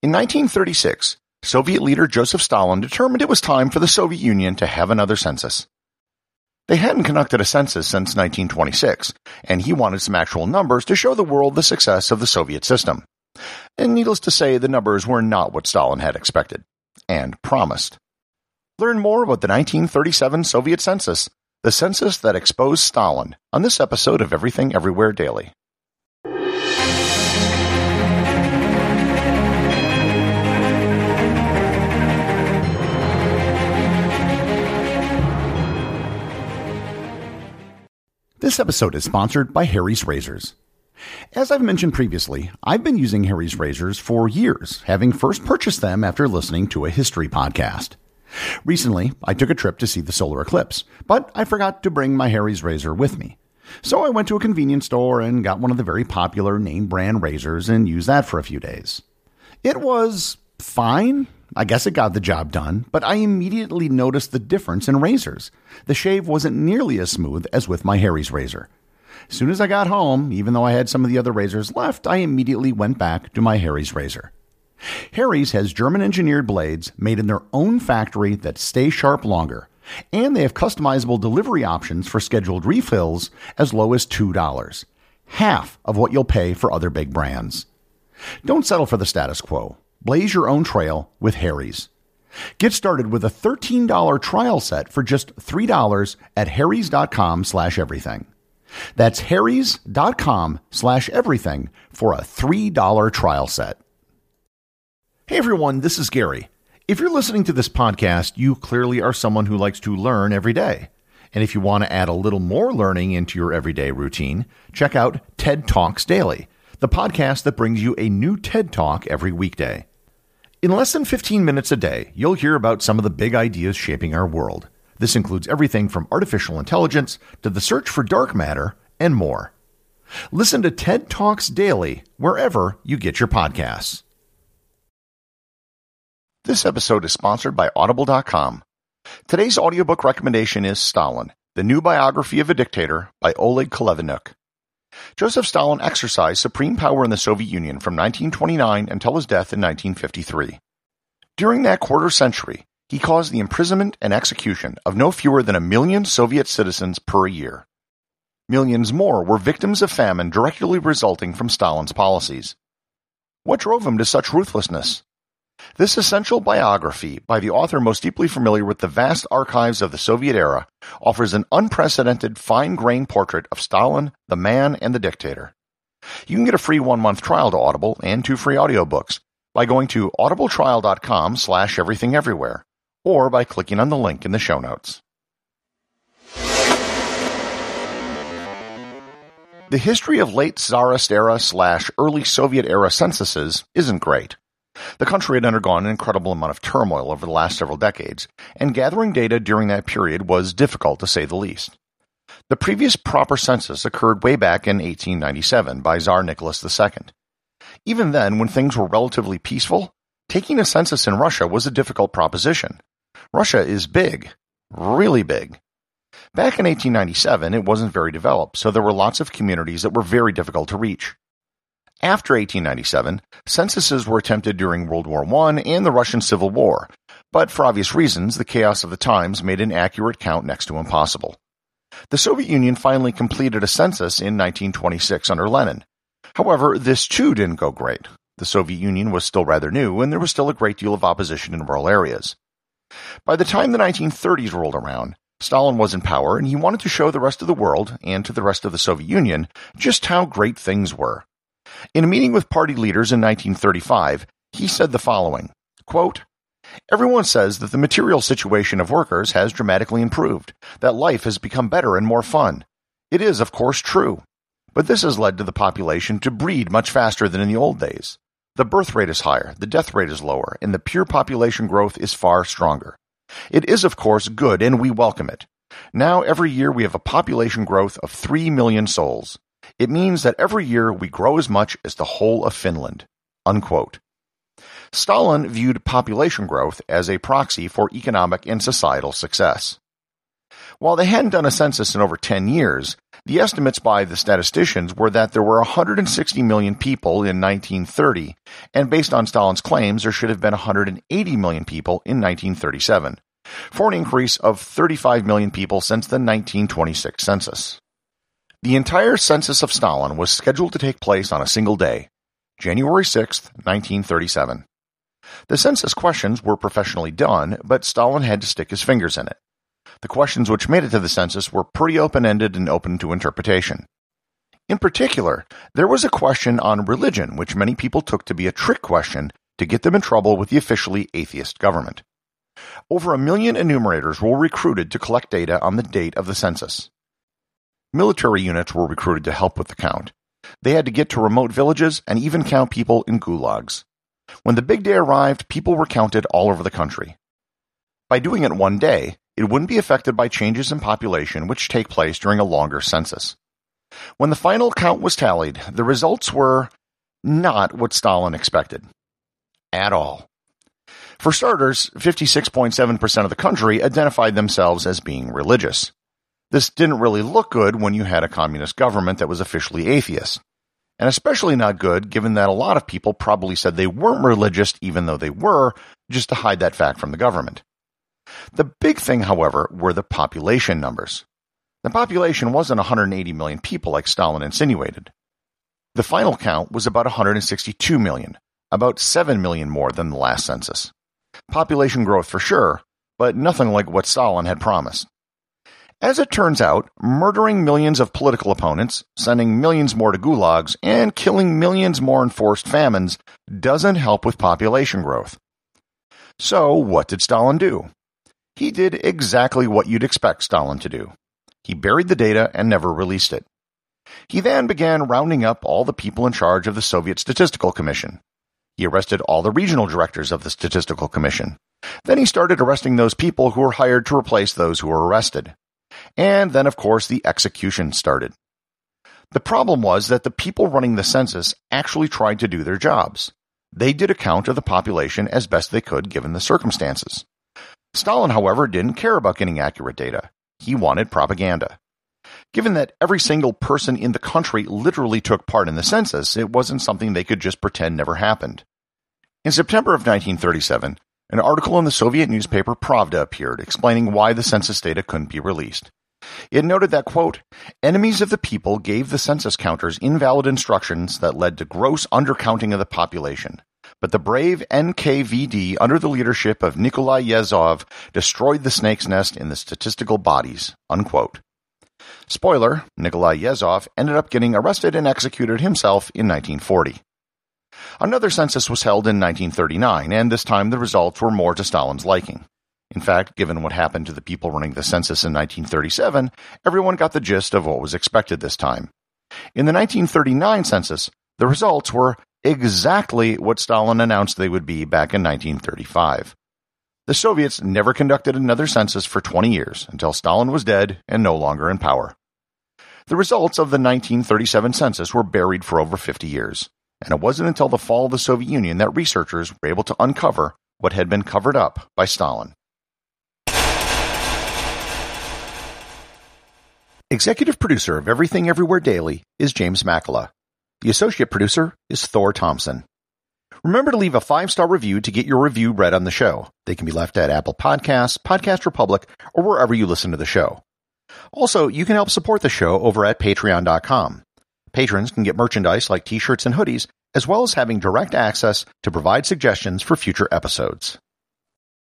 In 1936, Soviet leader Joseph Stalin determined it was time for the Soviet Union to have another census. They hadn't conducted a census since 1926, and he wanted some actual numbers to show the world the success of the Soviet system. And needless to say, the numbers were not what Stalin had expected and promised. Learn more about the 1937 Soviet census, the census that exposed Stalin, on this episode of Everything Everywhere Daily. This episode is sponsored by Harry's Razors. As I've mentioned previously, I've been using Harry's Razors for years, having first purchased them after listening to a history podcast. Recently, I took a trip to see the solar eclipse, but I forgot to bring my Harry's Razor with me. So I went to a convenience store and got one of the very popular name brand razors and used that for a few days. It was fine. I guess it got the job done, but I immediately noticed the difference in razors. The shave wasn't nearly as smooth as with my Harry's razor. As soon as I got home, even though I had some of the other razors left, I immediately went back to my Harry's razor. Harry's has German-engineered blades made in their own factory that stay sharp longer, and they have customizable delivery options for scheduled refills as low as $2, half of what you'll pay for other big brands. Don't settle for the status quo. Blaze your own trail with Harry's. Get started with a $13 trial set for just $3 at harrys.com/everything. That's harrys.com/everything for a $3 trial set. Hey everyone, this is Gary. If you're listening to this podcast, you clearly are someone who likes to learn every day. And if you want to add a little more learning into your everyday routine, check out TED Talks Daily, the podcast that brings you a new TED Talk every weekday. In less than 15 minutes a day, you'll hear about some of the big ideas shaping our world. This includes everything from artificial intelligence to the search for dark matter and more. Listen to TED Talks Daily wherever you get your podcasts. This episode is sponsored by Audible.com. Today's audiobook recommendation is Stalin, the New Biography of a Dictator by Oleg Kolevanuk. Joseph Stalin exercised supreme power in the Soviet Union from 1929 until his death in 1953. During that quarter century, he caused the imprisonment and execution of no fewer than 1 million Soviet citizens per year. Millions more were victims of famine directly resulting from Stalin's policies. What drove him to such ruthlessness? This essential biography, by the author most deeply familiar with the vast archives of the Soviet era, offers an unprecedented fine-grained portrait of Stalin, the man, and the dictator. You can get a free 1-month trial to Audible and 2 free audiobooks by going to audibletrial.com/everythingeverywhere or by clicking on the link in the show notes. The history of late Tsarist era/early Soviet era censuses isn't great. The country had undergone an incredible amount of turmoil over the last several decades, and gathering data during that period was difficult to say the least. The previous proper census occurred way back in 1897 by Tsar Nicholas II. Even then, when things were relatively peaceful, taking a census in Russia was a difficult proposition. Russia is big, really big. Back in 1897, it wasn't very developed, so there were lots of communities that were very difficult to reach. After 1897, censuses were attempted during World War I and the Russian Civil War, but for obvious reasons, the chaos of the times made an accurate count next to impossible. The Soviet Union finally completed a census in 1926 under Lenin. However, this too didn't go great. The Soviet Union was still rather new, and there was still a great deal of opposition in rural areas. By the time the 1930s rolled around, Stalin was in power, and he wanted to show the rest of the world, and to the rest of the Soviet Union, just how great things were. In a meeting with party leaders in 1935, he said the following, quote, "Everyone says that the material situation of workers has dramatically improved, that life has become better and more fun. It is, of course, true. But this has led to the population to breed much faster than in the old days. The birth rate is higher, the death rate is lower, and the pure population growth is far stronger. It is, of course, good, and we welcome it. Now, every year we have a population growth of 3 million souls. It means that every year we grow as much as the whole of Finland." Unquote. Stalin viewed population growth as a proxy for economic and societal success. While they hadn't done a census in over 10 years, The estimates by the statisticians were that there were 160 million people in 1930, and based on Stalin's claims, there should have been 180 million people in 1937, for an increase of 35 million people since the 1926 census. The entire census of Stalin was scheduled to take place on a single day, January 6, 1937. The census questions were professionally done, but Stalin had to stick his fingers in it. The questions which made it to the census were pretty open-ended and open to interpretation. In particular, there was a question on religion which many people took to be a trick question to get them in trouble with the officially atheist government. Over 1 million enumerators were recruited to collect data on the date of the census. Military units were recruited to help with the count. They had to get to remote villages and even count people in gulags. When the big day arrived, people were counted all over the country. By doing it one day, it wouldn't be affected by changes in population which take place during a longer census. When the final count was tallied, the results were not what Stalin expected. At all. For starters, 56.7% of the country identified themselves as being religious. This didn't really look good when you had a communist government that was officially atheist. And especially not good given that a lot of people probably said they weren't religious even though they were, just to hide that fact from the government. The big thing, however, were the population numbers. The population wasn't 180 million people like Stalin insinuated. The final count was about 162 million, about 7 million more than the last census. Population growth for sure, but nothing like what Stalin had promised. As it turns out, murdering millions of political opponents, sending millions more to gulags, and killing millions more in forced famines doesn't help with population growth. So, what did Stalin do? He did exactly what you'd expect Stalin to do. He buried the data and never released it. He then began rounding up all the people in charge of the Soviet Statistical Commission. He arrested all the regional directors of the Statistical Commission. Then he started arresting those people who were hired to replace those who were arrested. And then, of course, the execution started. The problem was that the people running the census actually tried to do their jobs. They did a count of the population as best they could given the circumstances. Stalin, however, didn't care about getting accurate data. He wanted propaganda. Given that every single person in the country literally took part in the census, it wasn't something they could just pretend never happened. In September of 1937, an article in the Soviet newspaper Pravda appeared explaining why the census data couldn't be released. It noted that, quote, enemies of the people gave the census counters invalid instructions that led to gross undercounting of the population. But the brave NKVD, under the leadership of Nikolai Yezhov, destroyed the snake's nest in the statistical bodies, unquote. Spoiler, Nikolai Yezhov ended up getting arrested and executed himself in 1940. Another census was held in 1939, and this time the results were more to Stalin's liking. In fact, given what happened to the people running the census in 1937, everyone got the gist of what was expected this time. In the 1939 census, the results were exactly what Stalin announced they would be back in 1935. The Soviets never conducted another census for 20 years until Stalin was dead and no longer in power. The results of the 1937 census were buried for over 50 years, and it wasn't until the fall of the Soviet Union that researchers were able to uncover what had been covered up by Stalin. Executive producer of Everything Everywhere Daily is James Makala. The associate producer is Thor Thompson. Remember to leave a 5-star review to get your review read on the show. They can be left at Apple Podcasts, Podcast Republic, or wherever you listen to the show. Also, you can help support the show over at Patreon.com. Patrons can get merchandise like t-shirts and hoodies, as well as having direct access to provide suggestions for future episodes.